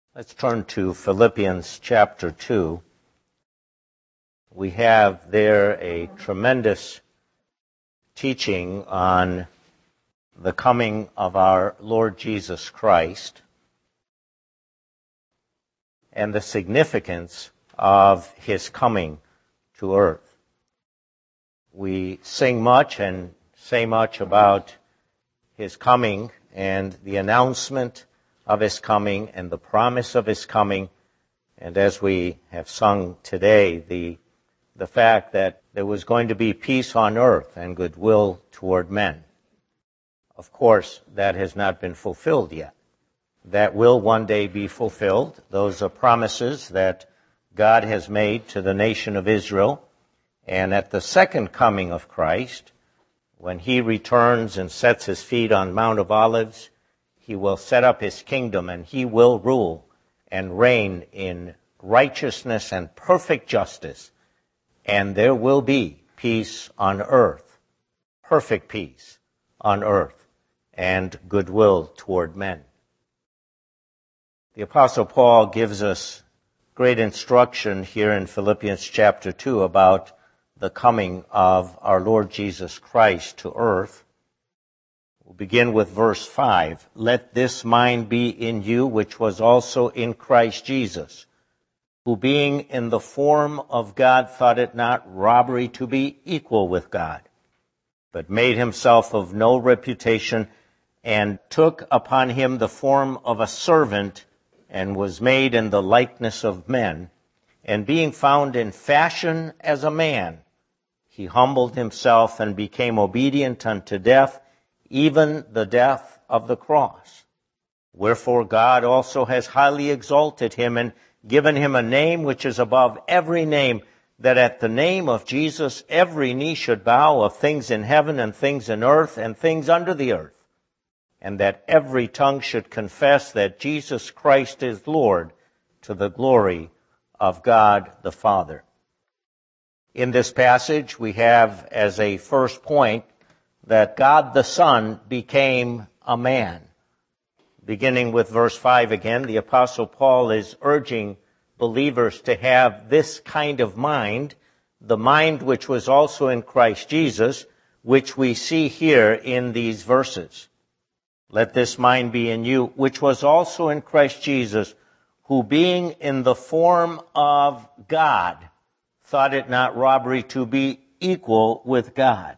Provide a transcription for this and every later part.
Let's turn to Philippians chapter 2. We have there a tremendous teaching on the coming of our Lord Jesus Christ and the significance of His coming to earth. We sing much and say much about His coming and the announcement of His coming and the promise of His coming, and as we have sung today, the fact that there was going to be peace on earth and goodwill toward men. Of course, that has not been fulfilled yet. That will one day be fulfilled. Those are promises that God has made to the nation of Israel. And at the second coming of Christ, when He returns and sets His feet on Mount of Olives, He will set up His kingdom and He will rule and reign in righteousness and perfect justice. And there will be peace on earth, perfect peace on earth, and goodwill toward men. The Apostle Paul gives us great instruction here in Philippians chapter 2 about the coming of our Lord Jesus Christ to earth. We'll begin with verse 5. Let this mind be in you, which was also in Christ Jesus, who being in the form of God thought it not robbery to be equal with God, but made Himself of no reputation, and took upon Him the form of a servant, and was made in the likeness of men. And being found in fashion as a man, He humbled Himself and became obedient unto death, even the death of the cross. Wherefore God also has highly exalted Him and given Him a name which is above every name, that at the name of Jesus every knee should bow, of things in heaven and things in earth and things under the earth, and that every tongue should confess that Jesus Christ is Lord, to the glory of God the Father. In this passage we have as a first point that God the Son became a man. Beginning with verse 5 again, the Apostle Paul is urging believers to have this kind of mind, the mind which was also in Christ Jesus, which we see here in these verses. Let this mind be in you, which was also in Christ Jesus, who being in the form of God, thought it not robbery to be equal with God.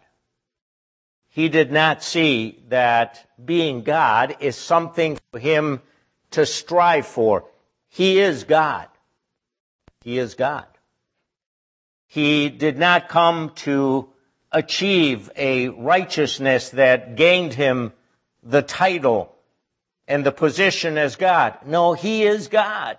He did not see that being God is something for Him to strive for. He is God. He is God. He did not come to achieve a righteousness that gained Him the title and the position as God. No, He is God.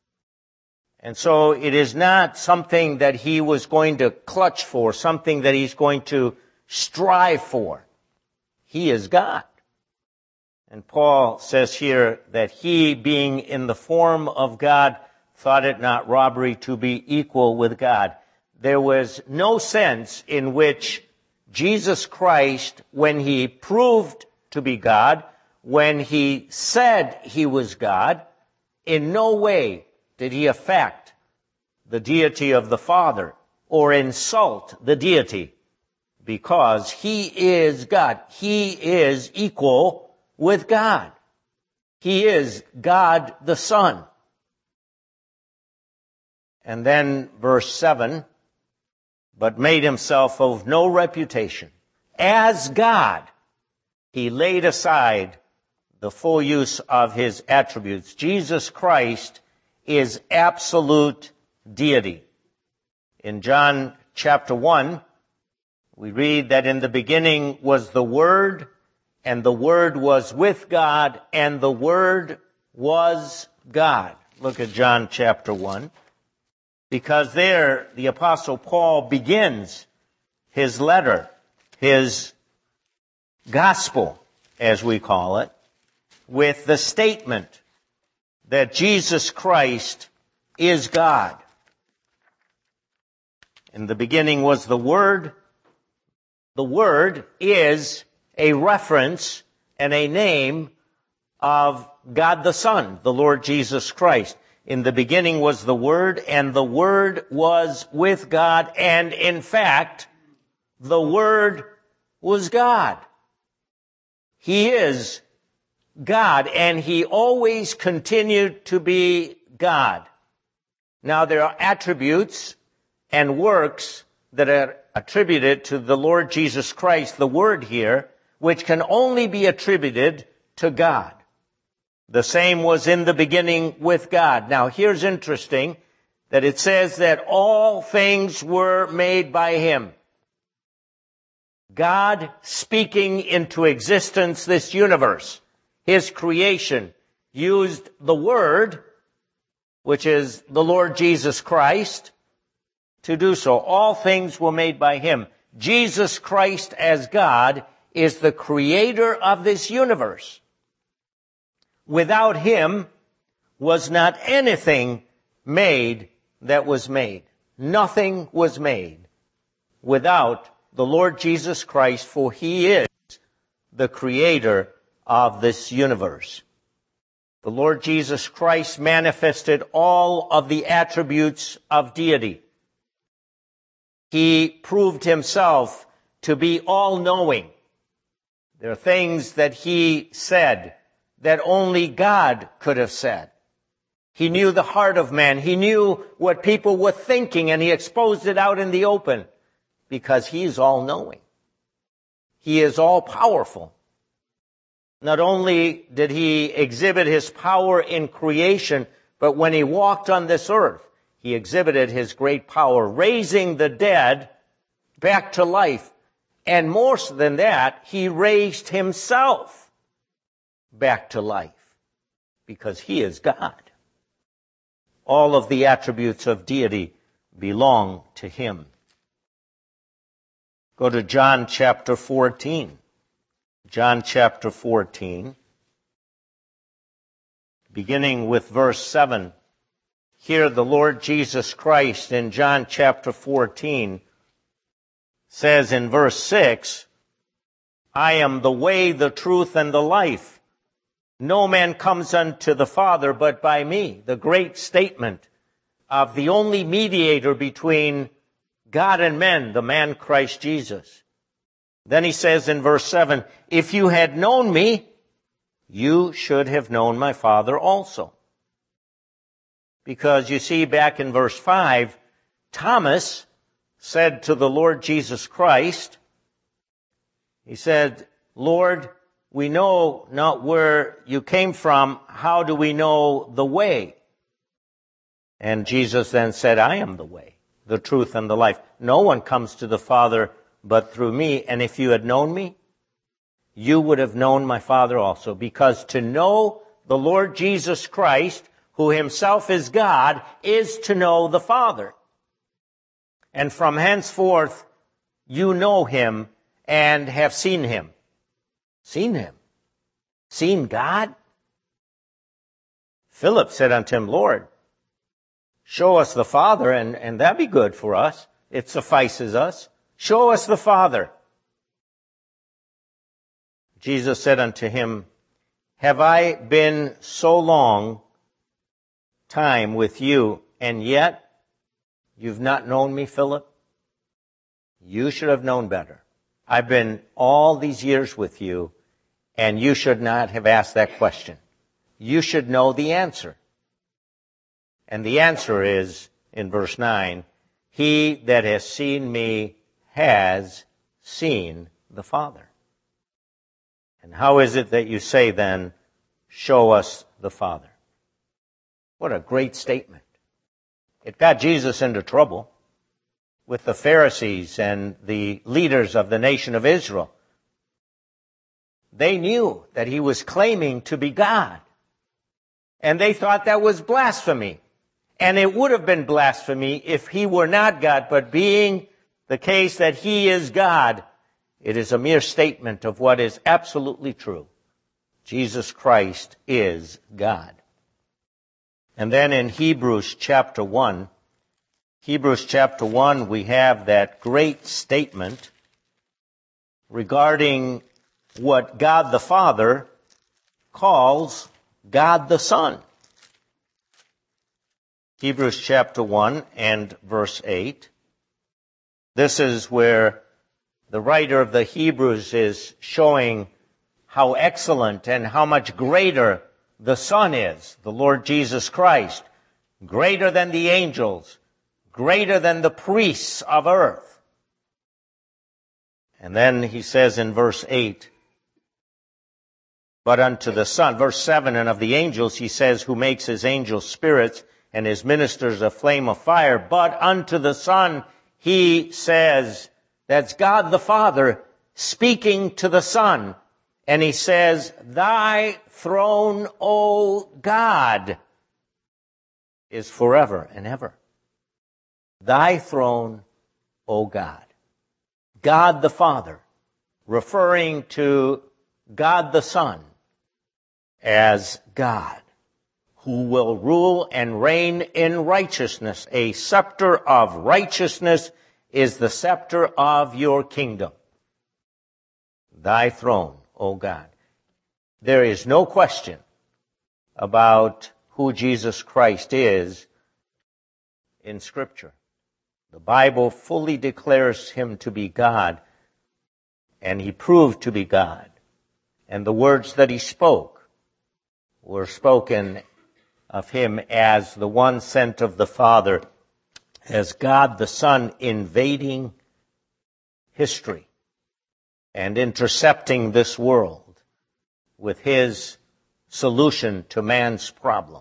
And so it is not something that He was going to clutch for, something that He's going to strive for. He is God. And Paul says here that He, being in the form of God, thought it not robbery to be equal with God. There was no sense in which Jesus Christ, when He proved to be God, when He said He was God, in no way did He affect the deity of the Father or insult the deity, because He is God. He is equal with God. He is God the Son. And then verse 7, but made Himself of no reputation. As God, He laid aside the full use of His attributes. Jesus Christ is absolute deity. In John chapter 1, we read that in the beginning was the Word, and the Word was with God, and the Word was God. Look at John chapter 1. Because there the Apostle Paul begins his letter, his gospel, as we call it, with the statement that Jesus Christ is God. In the beginning was the Word. The Word is a reference and a name of God the Son, the Lord Jesus Christ. In the beginning was the Word, and the Word was with God, and in fact, the Word was God. He is God, and He always continued to be God. Now, there are attributes and works that are attributed to the Lord Jesus Christ, the Word here, which can only be attributed to God. The same was in the beginning with God. Now, here's interesting that it says that all things were made by Him. God speaking into existence this universe, His creation, used the Word, which is the Lord Jesus Christ, to do so. All things were made by Him. Jesus Christ as God is the creator of this universe. Without Him was not anything made that was made. Nothing was made without the Lord Jesus Christ, for He is the creator of this universe. The Lord Jesus Christ manifested all of the attributes of deity. He proved Himself to be all-knowing. There are things that He said that only God could have said. He knew the heart of man. He knew what people were thinking, and He exposed it out in the open because He is all-knowing. He is all-powerful. Not only did He exhibit His power in creation, but when He walked on this earth, He exhibited His great power, raising the dead back to life. And more than that, He raised Himself back to life because He is God. All of the attributes of deity belong to Him. Go to John chapter 14. John chapter 14, beginning with verse 7. Here the Lord Jesus Christ in John chapter 14 says in verse 6, I am the way, the truth, and the life. No man comes unto the Father but by me. The great statement of the only mediator between God and men, the man Christ Jesus. Then He says in verse 7, if you had known me, you should have known my Father also. Because you see back in verse 5, Thomas said to the Lord Jesus Christ, he said, Lord, we know not where you came from. How do we know the way? And Jesus then said, I am the way, the truth, and the life. No one comes to the Father but through me. And if you had known me, you would have known my Father also. Because to know the Lord Jesus Christ, who Himself is God, is to know the Father. And from henceforth, you know Him and have seen Him. Seen Him? Seen God? Philip said unto Him, Lord, show us the Father, and that'd be good for us. It suffices us. Show us the Father. Jesus said unto him, have I been so long time with you, and yet you've not known me, Philip? You should have known better. I've been all these years with you, and you should not have asked that question. You should know the answer. And the answer is, in verse 9, he that has seen me has seen the Father. And how is it that you say then, show us the Father? What a great statement. It got Jesus into trouble with the Pharisees and the leaders of the nation of Israel. They knew that He was claiming to be God. And they thought that was blasphemy. And it would have been blasphemy if He were not God, but being the case that He is God, it is a mere statement of what is absolutely true. Jesus Christ is God. And then in Hebrews chapter 1, we have that great statement regarding what God the Father calls God the Son. Hebrews chapter 1 and verse 8. This is where the writer of the Hebrews is showing how excellent and how much greater the Son is, the Lord Jesus Christ, greater than the angels, greater than the priests of earth. And then he says in verse 8, but unto the Son, verse 7, and of the angels he says, who makes his angels spirits and his ministers a flame of fire, but unto the Son he says, that's God the Father speaking to the Son, and he says, thy throne, O God, is forever and ever. Thy throne, O God. God the Father, referring to God the Son as God, who will rule and reign in righteousness. A scepter of righteousness is the scepter of your kingdom. Thy throne, O God. There is no question about who Jesus Christ is in Scripture. The Bible fully declares him to be God, and he proved to be God. And the words that he spoke were spoken of him as the one sent of the Father, as God the Son invading history and intercepting this world with his solution to man's problem.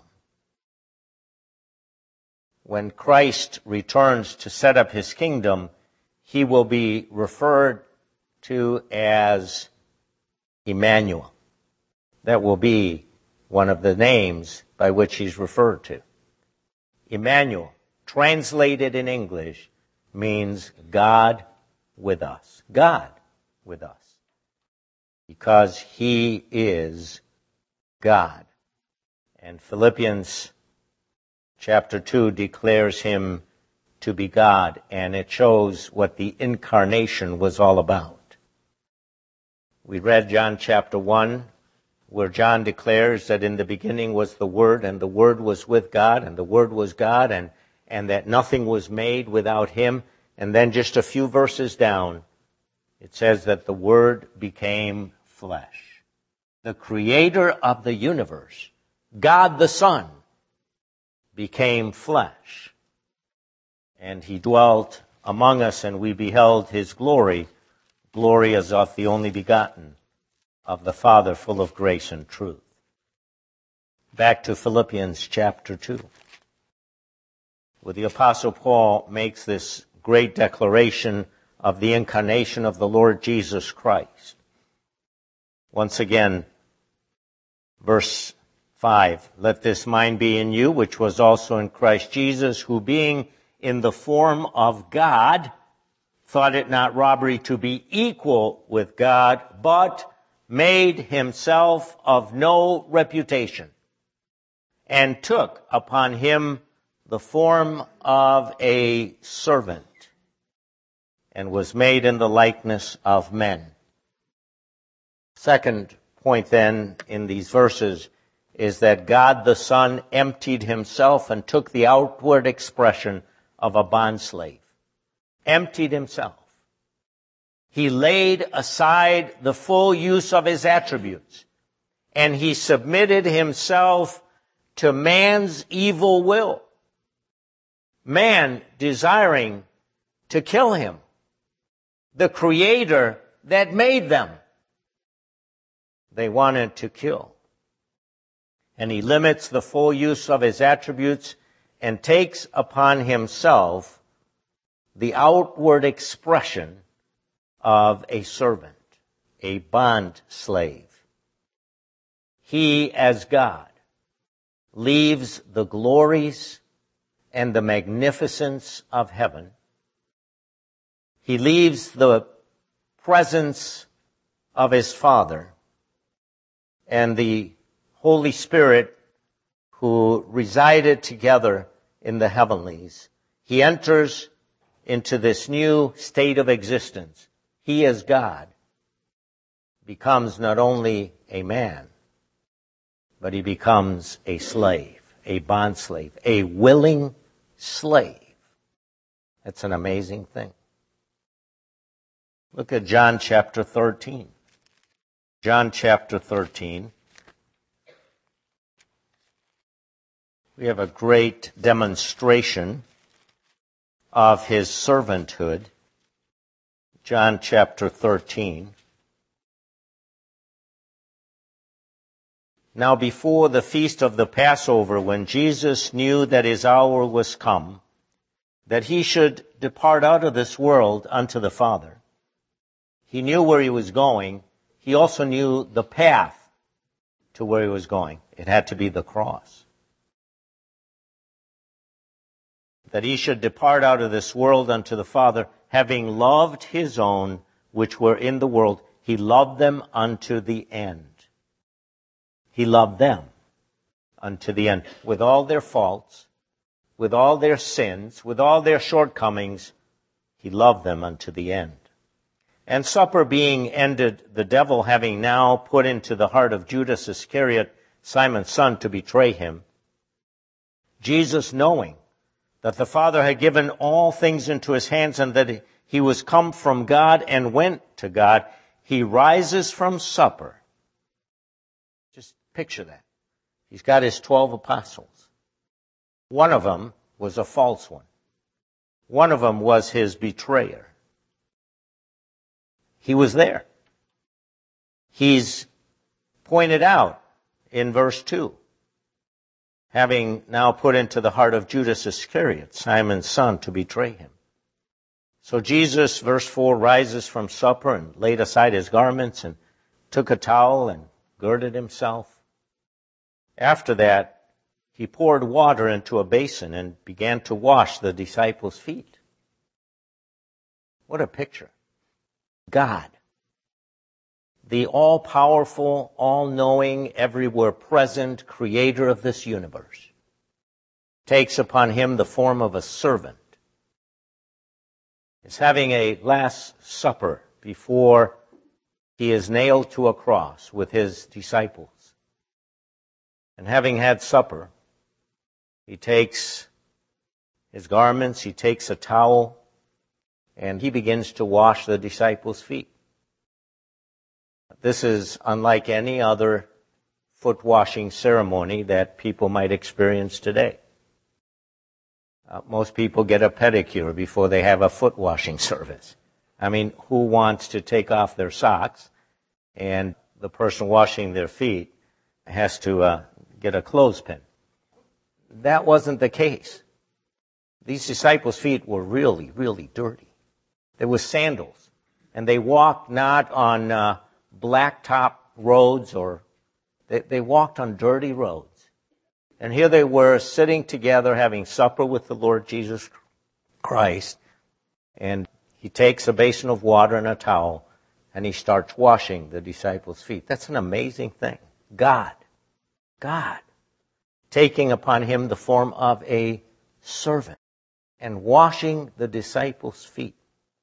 When Christ returns to set up his kingdom, he will be referred to as Emmanuel. That will be one of the names by which he's referred to. Emmanuel, translated in English, means God with us. God with us. Because he is God. And Philippians chapter 2 declares him to be God, and it shows what the incarnation was all about. We read John chapter 1, where John declares that in the beginning was the Word, and the Word was with God, and the Word was God, and that nothing was made without him. And then just a few verses down, it says that the Word became flesh. The creator of the universe, God the Son, became flesh. And he dwelt among us, and we beheld his glory, glory as of the only begotten of the Father, full of grace and truth. Back to Philippians chapter 2, where the Apostle Paul makes this great declaration of the incarnation of the Lord Jesus Christ. Once again, verse 5, let this mind be in you, which was also in Christ Jesus, who being in the form of God, thought it not robbery to be equal with God, but made himself of no reputation, and took upon him the form of a servant, and was made in the likeness of men. Second point then in these verses is that God the Son emptied himself and took the outward expression of a bondslave. Emptied himself. He laid aside the full use of his attributes, and he submitted himself to man's evil will. Man desiring to kill him, the Creator that made them. They wanted to kill. And he limits the full use of his attributes and takes upon himself the outward expression of a servant, a bond slave. He, as God, leaves the glories and the magnificence of heaven. He leaves the presence of his Father and the Holy Spirit who resided together in the heavenlies. He enters into this new state of existence. He, as God, becomes not only a man, but he becomes a slave, a bondslave, a willing slave. That's an amazing thing. Look at John chapter 13. John chapter 13. We have a great demonstration of his servanthood. John chapter 13. Now before the feast of the Passover, when Jesus knew that his hour was come, that he should depart out of this world unto the Father, he knew where he was going. He also knew the path to where he was going. It had to be the cross. That he should depart out of this world unto the Father, having loved his own which were in the world, he loved them unto the end. He loved them unto the end. With all their faults, with all their sins, with all their shortcomings, he loved them unto the end. And supper being ended, the devil having now put into the heart of Judas Iscariot, Simon's son, to betray him, Jesus, knowing that the Father had given all things into his hands and that he was come from God and went to God, he rises from supper. Just picture that. He's got his 12 apostles. One of them was a false one. One of them was his betrayer. He was there. He's pointed out in verse 2, having now put into the heart of Judas Iscariot, Simon's son, to betray him. So Jesus, verse 4, rises from supper and laid aside his garments and took a towel and girded himself. After that, he poured water into a basin and began to wash the disciples' feet. What a picture. God, the all-powerful, all-knowing, everywhere present creator of this universe, takes upon him the form of a servant. Is having a last supper before he is nailed to a cross with his disciples. And having had supper, he takes his garments, he takes a towel, and he begins to wash the disciples' feet. This is unlike any other foot washing ceremony that people might experience today. Most people get a pedicure before they have a foot washing service. I mean, who wants to take off their socks and the person washing their feet has to get a clothespin? That wasn't the case. These disciples' feet were really, really dirty. There were sandals, and they walked not on blacktop roads, or they walked on dirty roads. And here they were sitting together having supper with the Lord Jesus Christ, and he takes a basin of water and a towel, and he starts washing the disciples' feet. That's an amazing thing. God, taking upon him the form of a servant and washing the disciples' feet.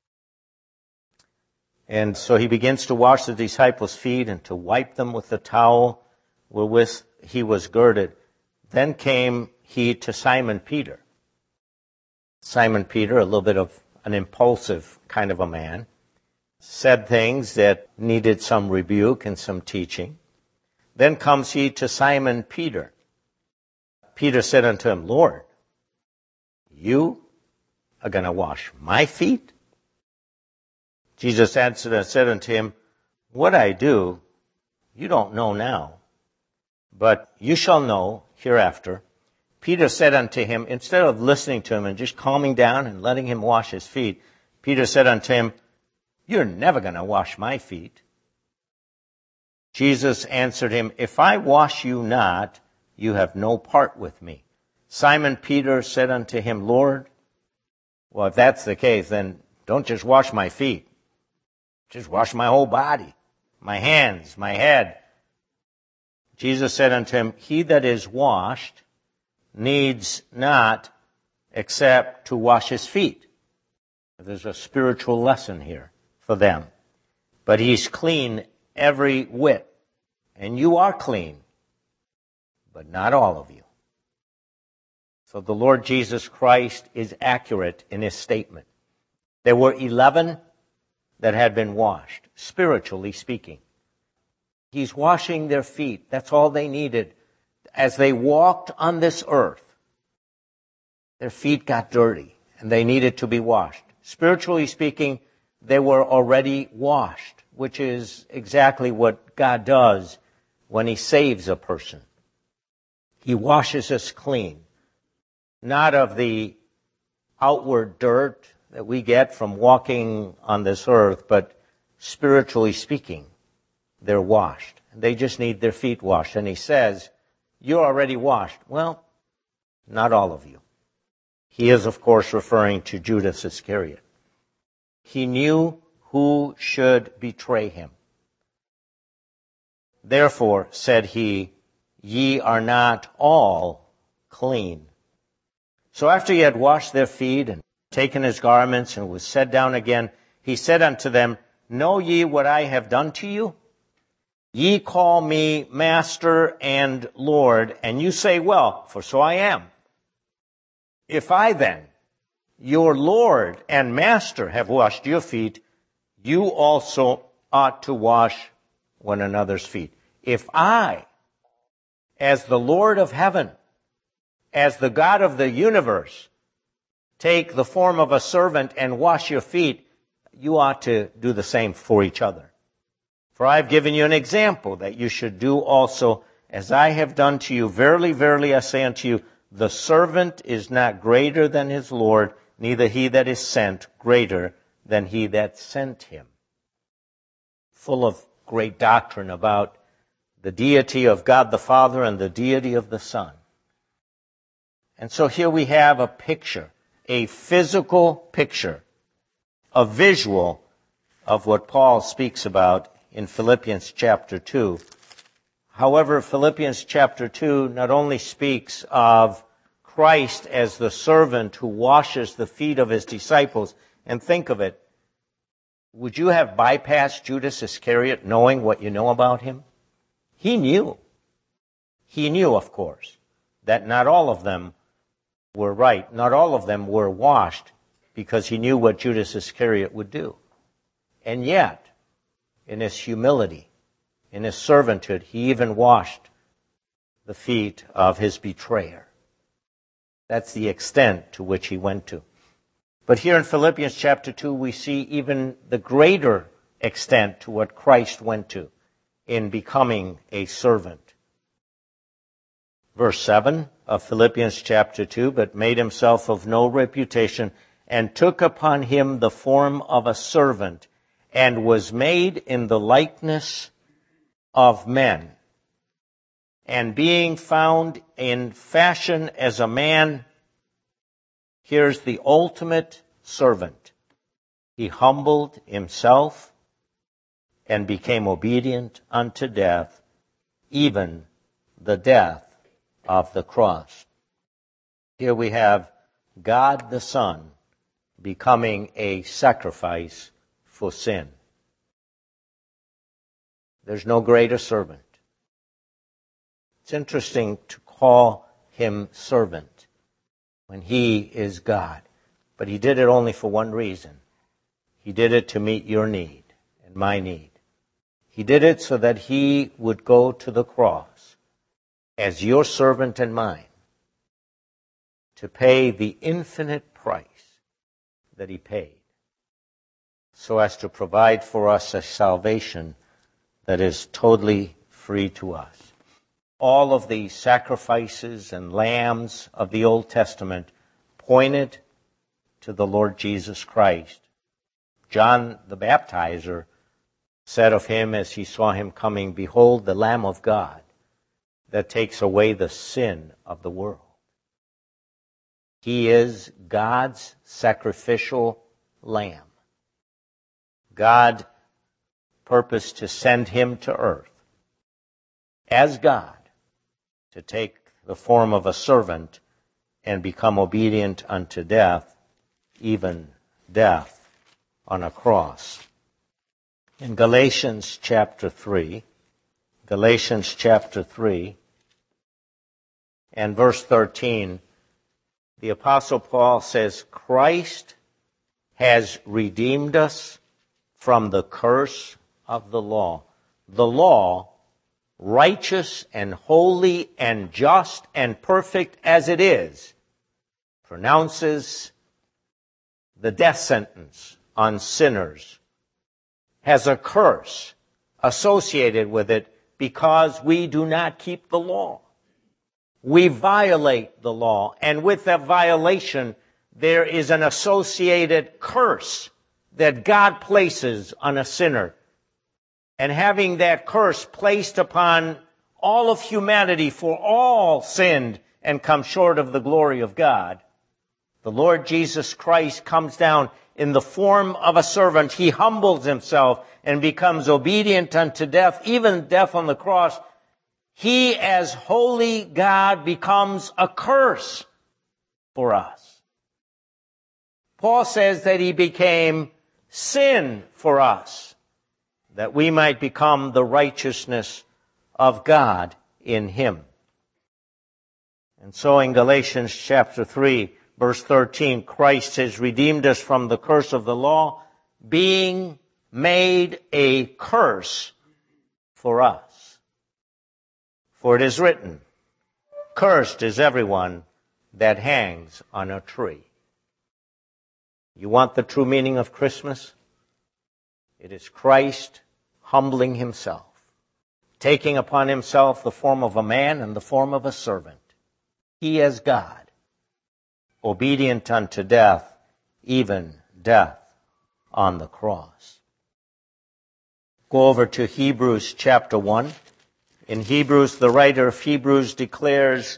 And so he begins to wash the disciples' feet and to wipe them with the towel wherewith he was girded. Then came he to Simon Peter. Simon Peter, a little bit of an impulsive kind of a man, said things that needed some rebuke and some teaching. Then comes he to Simon Peter. Peter said unto him, Lord, you are going to wash my feet? Jesus answered and said unto him, what I do, you don't know now, but you shall know hereafter. Peter said unto him, instead of listening to him and just calming down and letting him wash his feet, Peter said unto him, you're never going to wash my feet. Jesus answered him, if I wash you not, you have no part with me. Simon Peter said unto him, Lord, well, if that's the case, then don't just wash my feet. Just wash my whole body, my hands, my head. Jesus said unto him, he that is washed needs not except to wash his feet. There's a spiritual lesson here for them. But he's clean every whit. And you are clean. but not all of you. So the Lord Jesus Christ is accurate in his statement. There were 11 that had been washed, spiritually speaking. He's washing their feet. That's all they needed. As they walked on this earth, their feet got dirty and they needed to be washed. Spiritually speaking, they were already washed, which is exactly what God does when he saves a person. He washes us clean, not of the outward dirt that we get from walking on this earth, but spiritually speaking, they're washed. They just need their feet washed. And he says, you're already washed. Well, not all of you. He is, of course, referring to Judas Iscariot. He knew who should betray him. Therefore, said he, ye are not all clean. So after he had washed their feet and taken his garments and was set down again, he said unto them, know ye what I have done to you? Ye call me Master and Lord, and you say, well, for so I am. If I then, your Lord and Master, have washed your feet, you also ought to wash one another's feet. If I, as the Lord of heaven, as the God of the universe, take the form of a servant and wash your feet, you ought to do the same for each other. For I have given you an example that you should do also as I have done to you. Verily, verily, I say unto you, the servant is not greater than his Lord, neither he that is sent greater than he that sent him. Full of great doctrine about the deity of God the Father and the deity of the Son. And so here we have a picture, a physical picture, a visual of what Paul speaks about in Philippians chapter 2. However, Philippians chapter 2 not only speaks of Christ as the servant who washes the feet of his disciples, and think of it, would you have bypassed Judas Iscariot knowing what you know about him? He knew. He knew, of course, that not all of them were right. Not all of them were washed because he knew what Judas Iscariot would do. And yet, in his humility, in his servanthood, he even washed the feet of his betrayer. That's the extent to which he went to. But here in Philippians chapter 2, we see even the greater extent to what Christ went to in becoming a servant. Verse 7 of Philippians chapter 2, but made himself of no reputation, and took upon him the form of a servant, and was made in the likeness of men. And being found in fashion as a man, here's the ultimate servant. He humbled himself and became obedient unto death, even the death of the cross. Here we have God the Son becoming a sacrifice for sin. There's no greater servant. It's interesting to call him servant when he is God. But he did it only for one reason. He did it to meet your need and my need. He did it so that he would go to the cross as your servant and mine to pay the infinite price that he paid, so as to provide for us a salvation that is totally free to us. All of the sacrifices and lambs of the Old Testament pointed to the Lord Jesus Christ. John the Baptizer said of him as he saw him coming, behold, the Lamb of God that takes away the sin of the world. He is God's sacrificial lamb. God purposed to send him to earth as God to take the form of a servant and become obedient unto death, even death on a cross. In Galatians chapter 3, and verse 13, the Apostle Paul says, Christ has redeemed us from the curse of the law. The law, righteous and holy and just and perfect as it is, pronounces the death sentence on sinners, has a curse associated with it because we do not keep the law. We violate the law, and with that violation, there is an associated curse that God places on a sinner. And having that curse placed upon all of humanity, for all sinned and come short of the glory of God, the Lord Jesus Christ comes down in the form of a servant. He humbles himself and becomes obedient unto death, even death on the cross. He, as holy God, becomes a curse for us. Paul says that he became sin for us, that we might become the righteousness of God in him. And so in Galatians chapter 3, verse 13, Christ has redeemed us from the curse of the law, being made a curse for us. For it is written, cursed is everyone that hangs on a tree. You want the true meaning of Christmas? It is Christ humbling himself, taking upon himself the form of a man and the form of a servant. He as God, obedient unto death, even death on the cross. Go over to Hebrews chapter 1. In Hebrews, the writer of Hebrews declares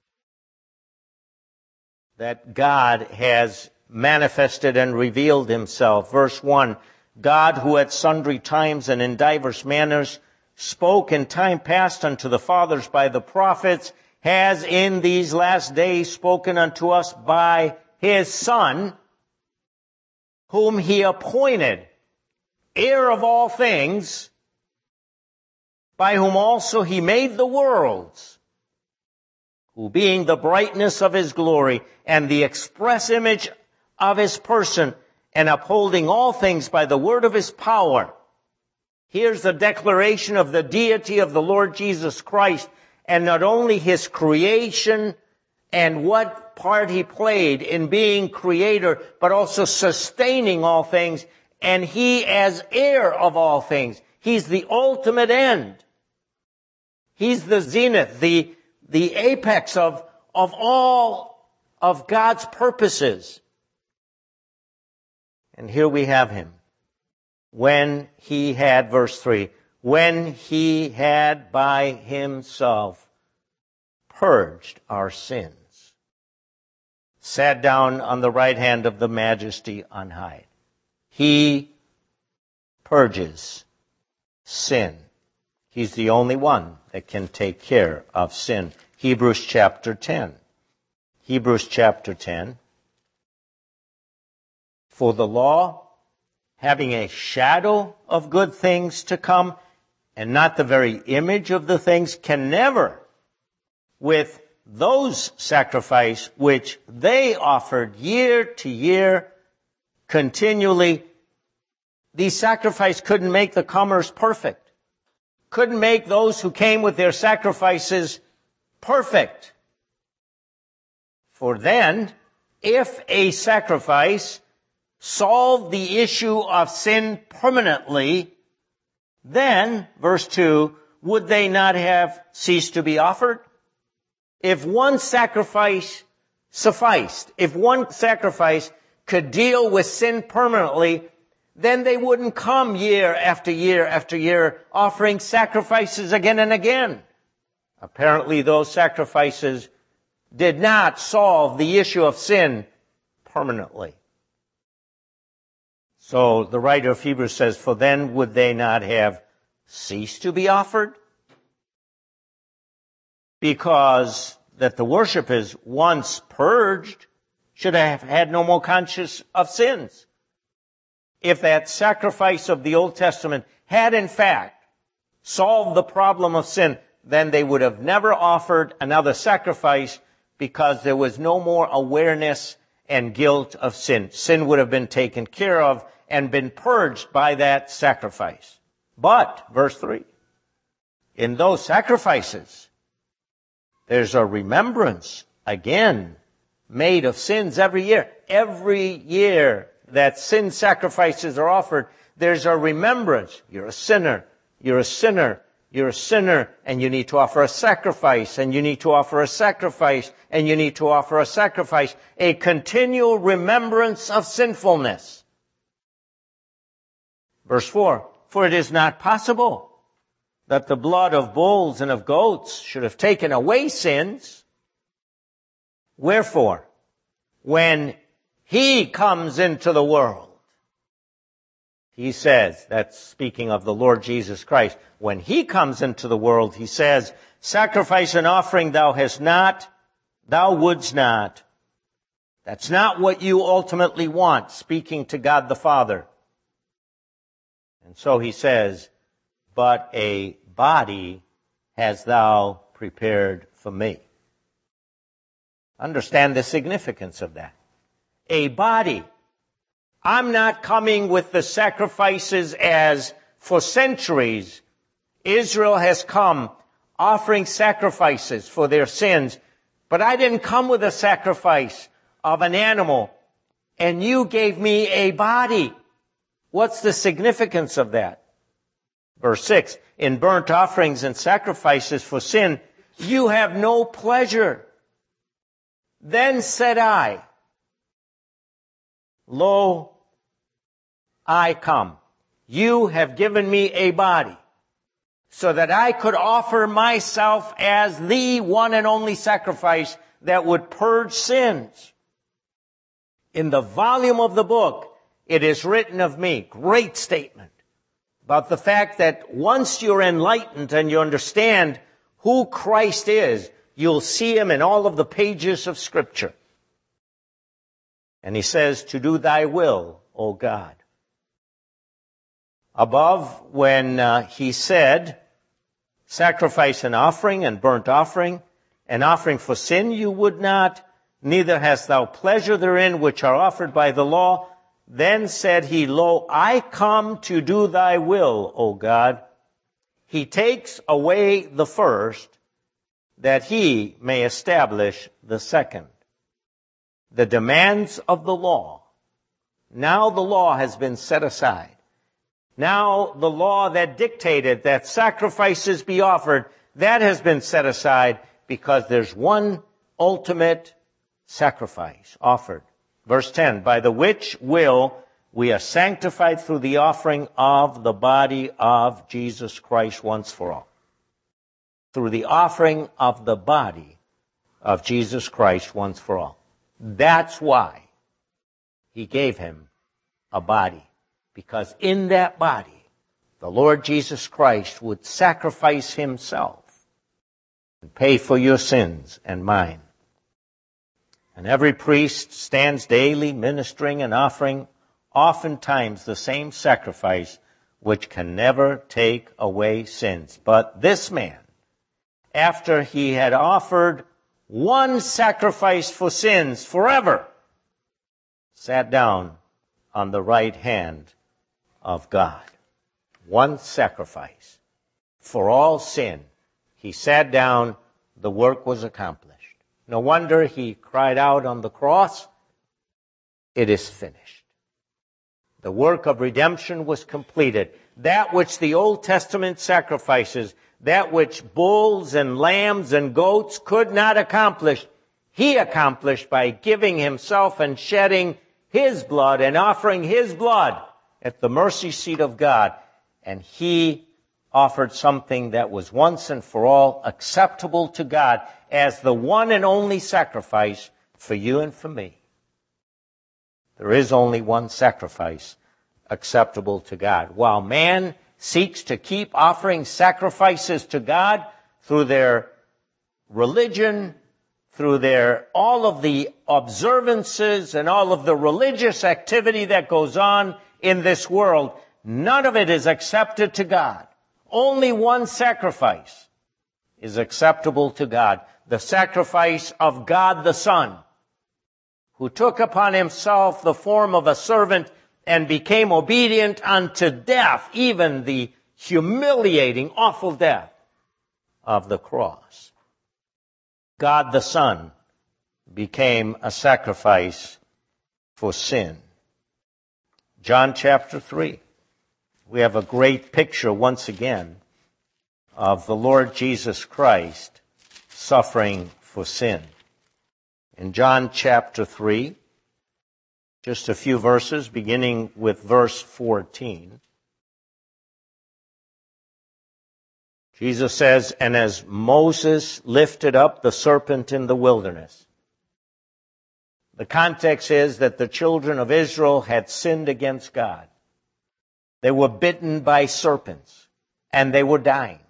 that God has manifested and revealed himself. Verse 1, God, who at sundry times and in divers manners spoke in time past unto the fathers by the prophets, has in these last days spoken unto us by his Son, whom he appointed heir of all things, by whom also he made the worlds, who being the brightness of his glory and the express image of his person, and upholding all things by the word of his power. Here's the declaration of the deity of the Lord Jesus Christ, and not only his creation and what part he played in being creator, but also sustaining all things, and he as heir of all things. He's the ultimate end. He's the zenith, the apex of all of God's purposes. And here we have him. When he had, verse 3, when he had by himself purged our sins, sat down on the right hand of the majesty on high. He purges sin. He's the only one that can take care of sin. Hebrews chapter 10. Hebrews chapter 10. For the law, having a shadow of good things to come, and not the very image of the things, can never, with those sacrifice which they offered year to year, continually, these sacrifices couldn't make the comers perfect. Couldn't make those who came with their sacrifices perfect. For then, if a sacrifice solved the issue of sin permanently, then, verse 2, would they not have ceased to be offered? If one sacrifice sufficed, if one sacrifice could deal with sin permanently, then they wouldn't come year after year after year offering sacrifices again and again. Apparently those sacrifices did not solve the issue of sin permanently. So the writer of Hebrews says, for then would they not have ceased to be offered? Because that the worshipers, once purged, should have had no more conscience of sins. If that sacrifice of the Old Testament had in fact solved the problem of sin, then they would have never offered another sacrifice, because there was no more awareness and guilt of sin. Sin would have been taken care of and been purged by that sacrifice. But, verse 3, in those sacrifices, there's a remembrance, again, made of sins every year. Every year that sin sacrifices are offered, there's a remembrance. You're a sinner. You're a sinner. You're a sinner, and you need to offer a sacrifice, and you need to offer a sacrifice, and you need to offer a sacrifice. A continual remembrance of sinfulness. Verse 4, for it is not possible that the blood of bulls and of goats should have taken away sins. Wherefore, when he comes into the world, he says, that's speaking of the Lord Jesus Christ, when he comes into the world, he says, sacrifice and offering thou hast not, thou wouldst not. That's not what you ultimately want, speaking to God the Father. And so he says, but a body hast thou prepared for me. Understand the significance of that. A body. I'm not coming with the sacrifices as for centuries Israel has come offering sacrifices for their sins, but I didn't come with a sacrifice of an animal, and you gave me a body. What's the significance of that? Verse 6, in burnt offerings and sacrifices for sin, you have no pleasure. Then said I, lo, I come. You have given me a body so that I could offer myself as the one and only sacrifice that would purge sins. In the volume of the book, it is written of me, great statement, about the fact that once you're enlightened and you understand who Christ is, you'll see him in all of the pages of Scripture. And he says, to do thy will, O God. Above, when he said, sacrifice and offering and burnt offering, and offering for sin you would not, neither hast thou pleasure therein which are offered by the law. Then said he, lo, I come to do thy will, O God. He takes away the first, that he may establish the second. The demands of the law. Now the law has been set aside. Now the law that dictated that sacrifices be offered, that has been set aside, because there's one ultimate sacrifice offered. Verse 10, by the which will we are sanctified through the offering of the body of Jesus Christ once for all. Through the offering of the body of Jesus Christ once for all. That's why he gave him a body. Because in that body, the Lord Jesus Christ would sacrifice himself and pay for your sins and mine. And every priest stands daily ministering and offering oftentimes the same sacrifice, which can never take away sins. But this man, after he had offered one sacrifice for sins forever, sat down on the right hand of God. One sacrifice for all sin. He sat down, the work was accomplished. No wonder he cried out on the cross, it is finished. The work of redemption was completed. That which the Old Testament sacrifices, that which bulls and lambs and goats could not accomplish, he accomplished by giving himself and shedding his blood and offering his blood at the mercy seat of God. And he offered something that was once and for all acceptable to God as the one and only sacrifice for you and for me. There is only one sacrifice acceptable to God. While man seeks to keep offering sacrifices to God through their religion, through all of the observances and all of the religious activity that goes on in this world, none of it is accepted to God. Only one sacrifice is acceptable to God. The sacrifice of God the Son, who took upon himself the form of a servant and became obedient unto death, even the humiliating, awful death of the cross. God the Son became a sacrifice for sin. John chapter 3. We have a great picture once again of the Lord Jesus Christ suffering for sin. In John chapter 3, just a few verses, beginning with verse 14. Jesus says, "And as Moses lifted up the serpent in the wilderness." The context is that the children of Israel had sinned against God. They were bitten by serpents, and they were dying.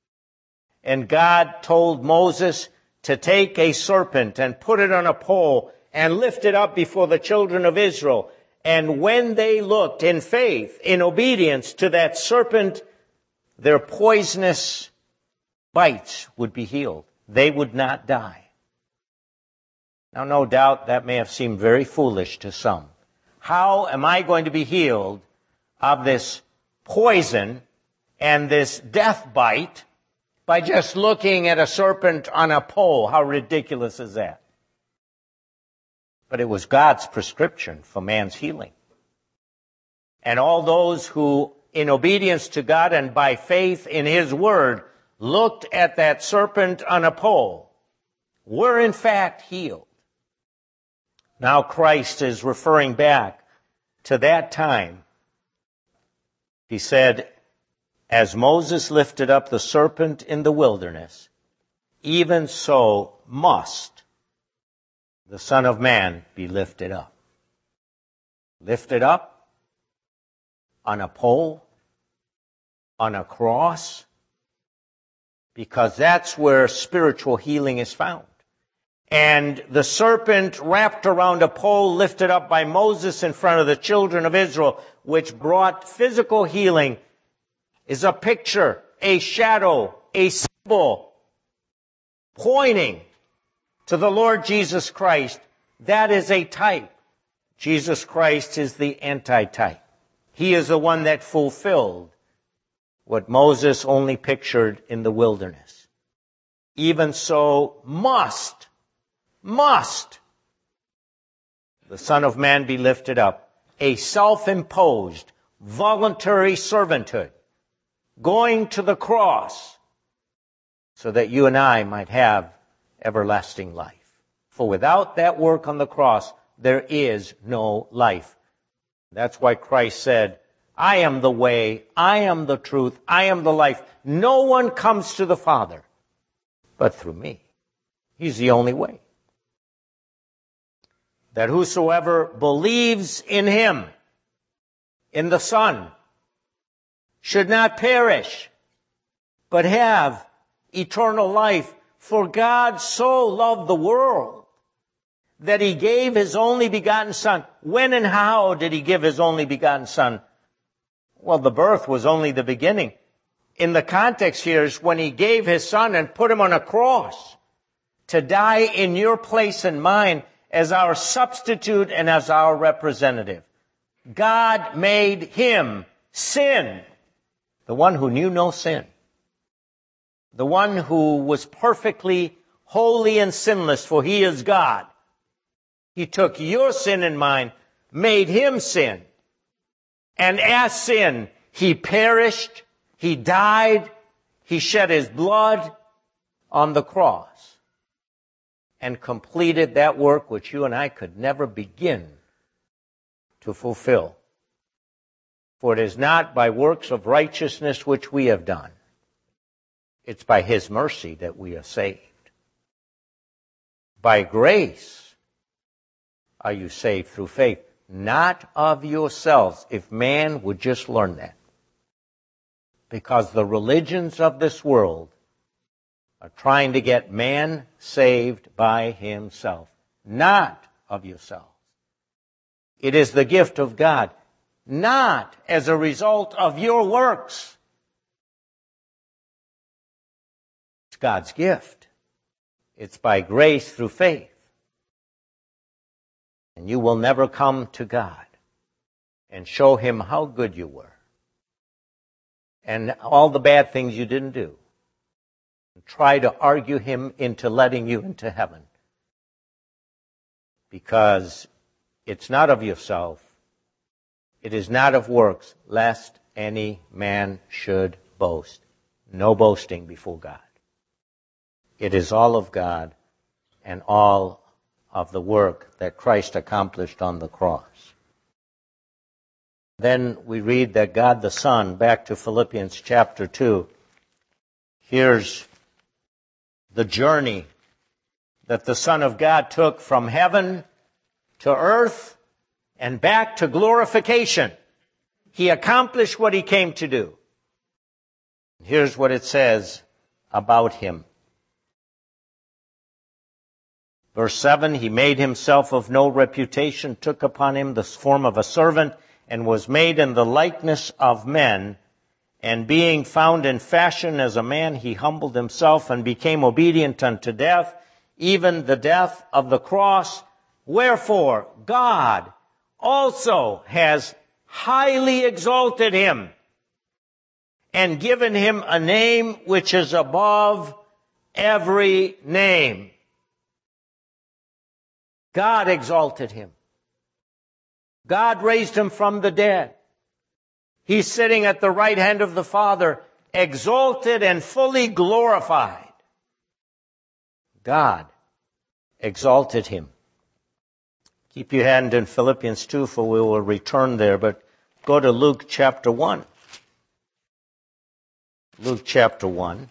And God told Moses to take a serpent and put it on a pole and lift it up before the children of Israel. And when they looked in faith, in obedience to that serpent, their poisonous bites would be healed. They would not die. Now, no doubt that may have seemed very foolish to some. How am I going to be healed of this poison and this death bite by just looking at a serpent on a pole? How ridiculous is that? But it was God's prescription for man's healing. And all those who, in obedience to God and by faith in his word, looked at that serpent on a pole, were in fact healed. Now Christ is referring back to that time. He said, "As Moses lifted up the serpent in the wilderness, even so must the Son of Man be lifted up." Lifted up on a pole, on a cross, because that's where spiritual healing is found. And the serpent wrapped around a pole lifted up by Moses in front of the children of Israel, which brought physical healing, is a picture, a shadow, a symbol pointing to the Lord Jesus Christ. That is a type. Jesus Christ is the antitype. He is the one that fulfilled what Moses only pictured in the wilderness. Even so must the Son of Man be lifted up. A self-imposed, voluntary servanthood, going to the cross so that you and I might have everlasting life. For without that work on the cross, there is no life. That's why Christ said, "I am the way, I am the truth, I am the life. No one comes to the Father but through me." He's the only way. That whosoever believes in him, in the Son, should not perish, but have eternal life. For God so loved the world that he gave his only begotten Son. When and how did he give his only begotten Son? Well, the birth was only the beginning. In the context here is when he gave his Son and put him on a cross to die in your place and mine as our substitute and as our representative. God made him sin, the one who knew no sin, the one who was perfectly holy and sinless, for he is God. He took your sin and mine, made him sin, and as sin, he perished, he died, he shed his blood on the cross, and completed that work which you and I could never begin to fulfill. For it is not by works of righteousness which we have done. It's by his mercy that we are saved. By grace are you saved through faith, not of yourselves, if man would just learn that. Because the religions of this world are trying to get man saved by himself, not of yourselves. It is the gift of God, not as a result of your works. It's God's gift. It's by grace through faith. And you will never come to God and show Him how good you were and all the bad things you didn't do. And try to argue Him into letting you into heaven. Because it's not of yourself. It is not of works, lest any man should boast. No boasting before God. It is all of God and all of the work that Christ accomplished on the cross. Then we read that God the Son, back to Philippians chapter 2, here's the journey that the Son of God took from heaven to earth and back to glorification. He accomplished what He came to do. Here's what it says about Him. Verse 7, He made Himself of no reputation, took upon Him the form of a servant, and was made in the likeness of men. And being found in fashion as a man, He humbled Himself and became obedient unto death, even the death of the cross. Wherefore God also has highly exalted Him and given Him a name which is above every name. God exalted Him. God raised Him from the dead. He's sitting at the right hand of the Father, exalted and fully glorified. God exalted Him. Keep your hand in Philippians 2, for we will return there, but go to Luke chapter 1. Luke chapter 1,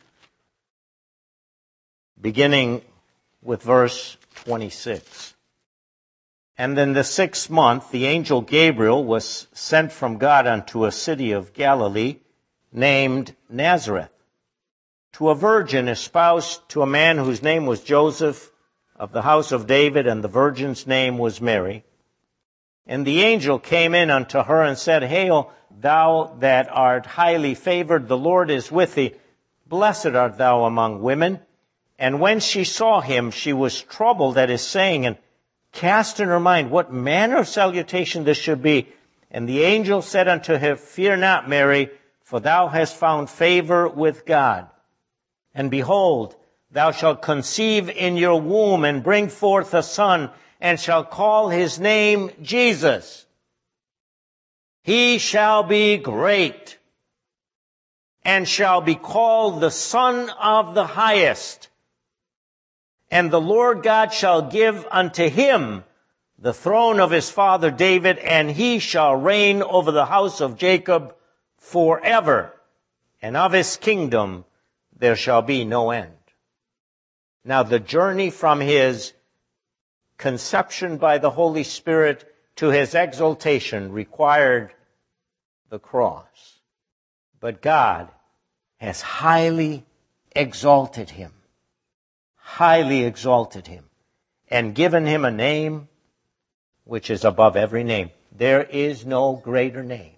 beginning with verse 26. And in the 6th month, the angel Gabriel was sent from God unto a city of Galilee named Nazareth, to a virgin espoused to a man whose name was Joseph, of the house of David, and the virgin's name was Mary. And the angel came in unto her and said, Hail, thou that art highly favored, the Lord is with thee. Blessed art thou among women. And when she saw him, she was troubled at his saying, and cast in her mind what manner of salutation this should be. And the angel said unto her, Fear not, Mary, for thou hast found favor with God. And behold, thou shalt conceive in your womb and bring forth a son, and shall call his name Jesus. He shall be great, and shall be called the Son of the Highest. And the Lord God shall give unto him the throne of his father David, and he shall reign over the house of Jacob forever, and of his kingdom there shall be no end. Now the journey from his conception by the Holy Spirit to his exaltation required the cross. But God has highly exalted him, and given him a name which is above every name. There is no greater name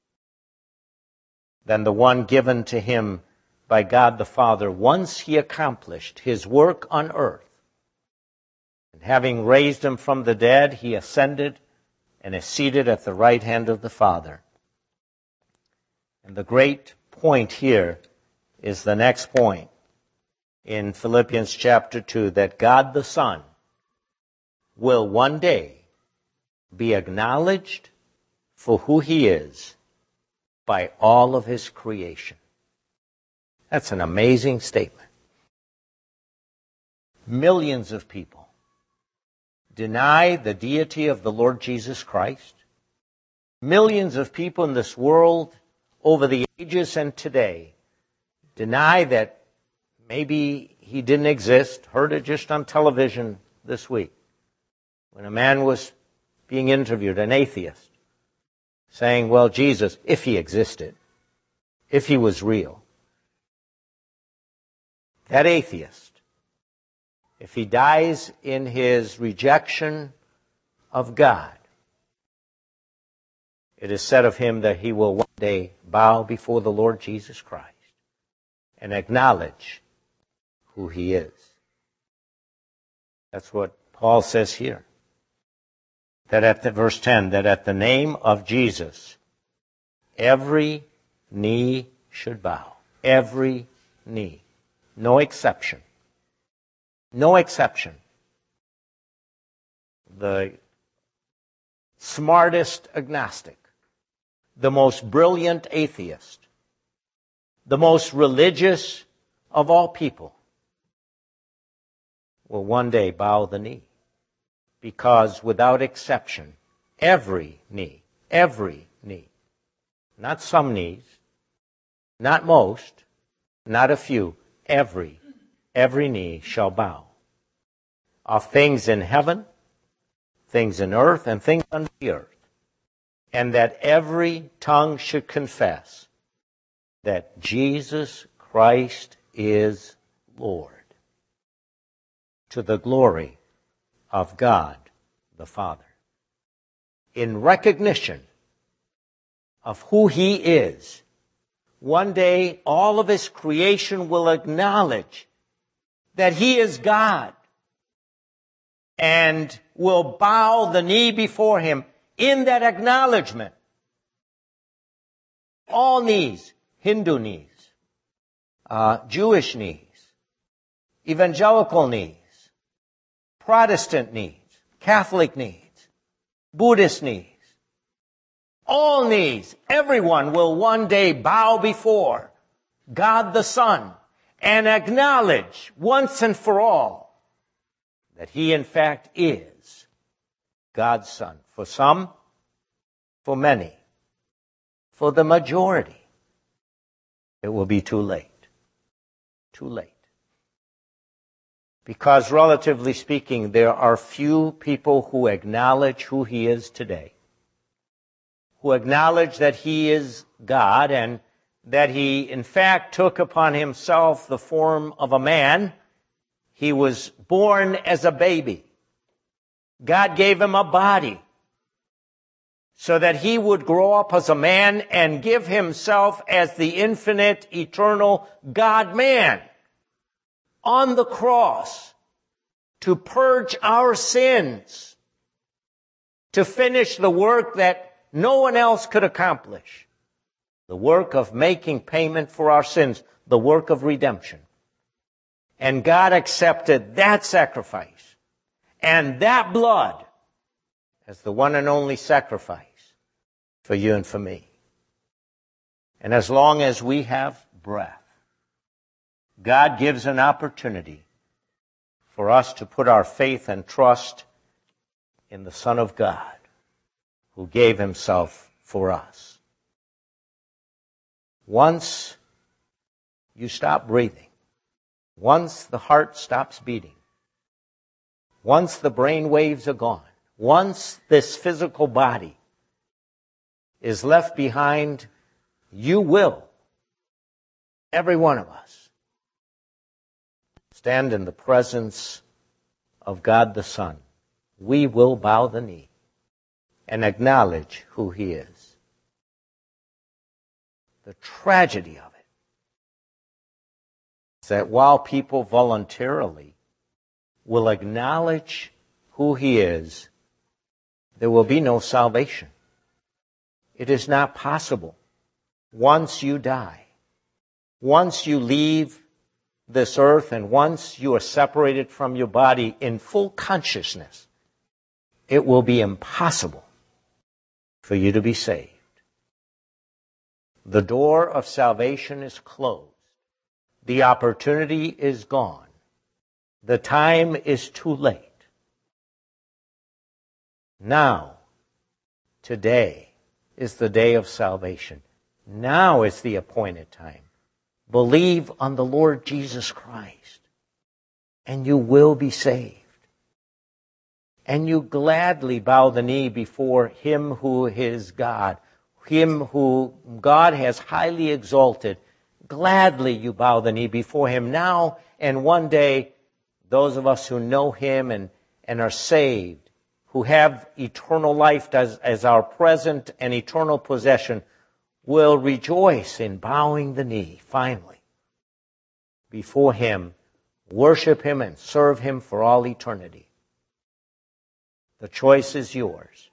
than the one given to him by God the Father once he accomplished his work on earth. And having raised him from the dead, he ascended and is seated at the right hand of the Father. And the great point here is the next point in Philippians chapter 2, that God the Son will one day be acknowledged for who he is by all of his creation. That's an amazing statement. Millions of people deny the deity of the Lord Jesus Christ. Millions of people in this world over the ages and today deny that maybe he didn't exist. Heard it just on television this week when a man was being interviewed, an atheist, saying, well, Jesus, if he existed, if he was real, that atheist, if he dies in his rejection of God, it is said of him that he will one day bow before the Lord Jesus Christ and acknowledge who he is. That's what Paul says here. That at the verse 10, that at the name of Jesus, every knee should bow. Every knee. No exception. No exception. The smartest agnostic, the most brilliant atheist, the most religious of all people will one day bow the knee. Because without exception, every knee, not some knees, not most, not a few, every knee shall bow. Of things in heaven, things in earth, and things under the earth. And that every tongue should confess that Jesus Christ is Lord, to the glory of God the Father. In recognition of who he is, one day all of his creation will acknowledge that he is God and will bow the knee before him in that acknowledgement. All knees, Hindu knees, Jewish knees, evangelical knees, Protestant needs, Catholic needs, Buddhist needs, all needs, everyone will one day bow before God the Son and acknowledge once and for all that he in fact is God's Son. For some, for many, for the majority, it will be too late. Too late. Because relatively speaking, there are few people who acknowledge who he is today, who acknowledge that he is God and that he in fact took upon himself the form of a man. He was born as a baby. God gave him a body so that he would grow up as a man and give himself as the infinite, eternal God-man on the cross to purge our sins, to finish the work that no one else could accomplish, the work of making payment for our sins, the work of redemption. And God accepted that sacrifice and that blood as the one and only sacrifice for you and for me. And as long as we have breath, God gives an opportunity for us to put our faith and trust in the Son of God who gave himself for us. Once you stop breathing, once the heart stops beating, once the brain waves are gone, once this physical body is left behind, you will, every one of us, stand in the presence of God the Son. We will bow the knee and acknowledge who he is. The tragedy of it is that while people voluntarily will acknowledge who he is, there will be no salvation. It is not possible. Once you die, once you leave this earth, and once you are separated from your body in full consciousness, it will be impossible for you to be saved. The door of salvation is closed. The opportunity is gone. The time is too late. Now, today, is the day of salvation. Now is the appointed time. Believe on the Lord Jesus Christ, and you will be saved. And you gladly bow the knee before him who is God, him who God has highly exalted. Gladly you bow the knee before him now, and one day, those of us who know him and are saved, who have eternal life as our present and eternal possession, will rejoice in bowing the knee, finally, before him worship him and serve him for all eternity. The choice is yours.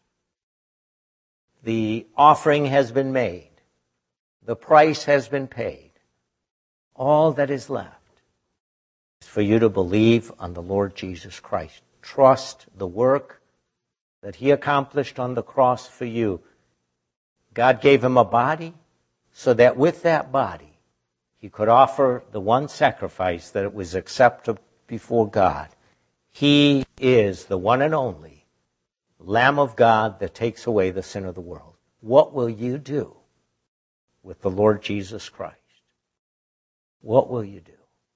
The offering has been made. The price has been paid. All that is left is for you to believe on the Lord Jesus Christ. Trust the work that he accomplished on the cross for you. God gave him a body so that with that body he could offer the one sacrifice that it was acceptable before God. He is the one and only Lamb of God that takes away the sin of the world. What will you do with the Lord Jesus Christ? What will you do?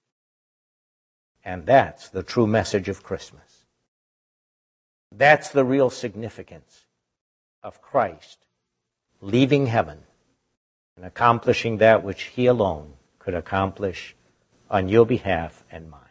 And that's the true message of Christmas. That's the real significance of Christ leaving heaven and accomplishing that which he alone could accomplish on your behalf and mine.